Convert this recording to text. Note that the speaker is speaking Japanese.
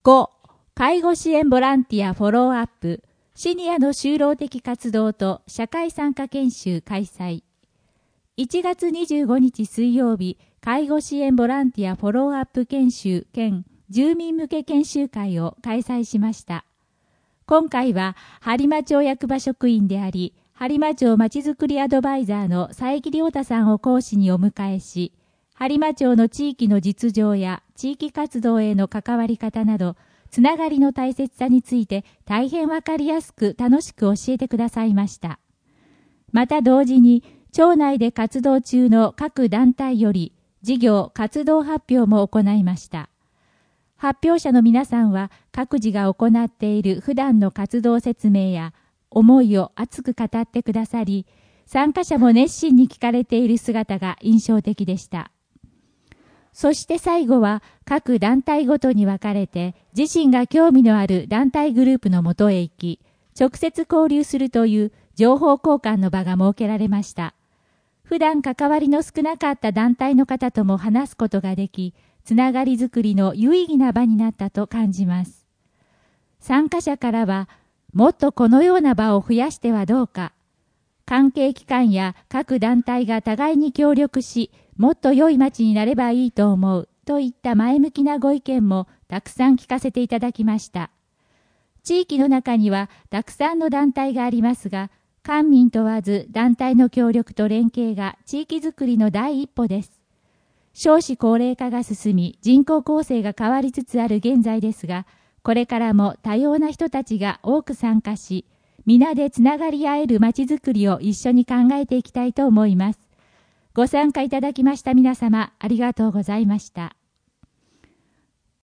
5、介護支援ボランティアフォローアップ、シニアの就労的活動と社会参加研修開催。1月25日水曜日、介護支援ボランティアフォローアップ研修兼住民向け研修会を開催しました。今回は、播磨町役場職員であり、播磨町まちづくりアドバイザーの佐伯亮太さんを講師にお迎えし、播磨町の地域の実情や地域活動への関わり方など、つながりの大切さについて大変わかりやすく楽しく教えてくださいました。また同時に、町内で活動中の各団体より事業・活動発表も行いました。発表者の皆さんは各自が行っている普段の活動説明や思いを熱く語ってくださり、参加者も熱心に聞かれている姿が印象的でした。そして最後は各団体ごとに分かれて自身が興味のある団体グループのもとへ行き、直接交流するという情報交換の場が設けられました。普段関わりの少なかった団体の方とも話すことができ、つながりづくりの有意義な場になったと感じます。参加者からは、もっとこのような場を増やしてはどうか、関係機関や各団体が互いに協力し、もっと良い街になればいいと思うといった前向きなご意見もたくさん聞かせていただきました。地域の中にはたくさんの団体がありますが、官民問わず団体の協力と連携が地域づくりの第一歩です。少子高齢化が進み、人口構成が変わりつつある現在ですが、これからも多様な人たちが多く参加し、皆でつながり合えるまちづくりを一緒に考えていきたいと思います。ご参加いただきました皆様、ありがとうございました。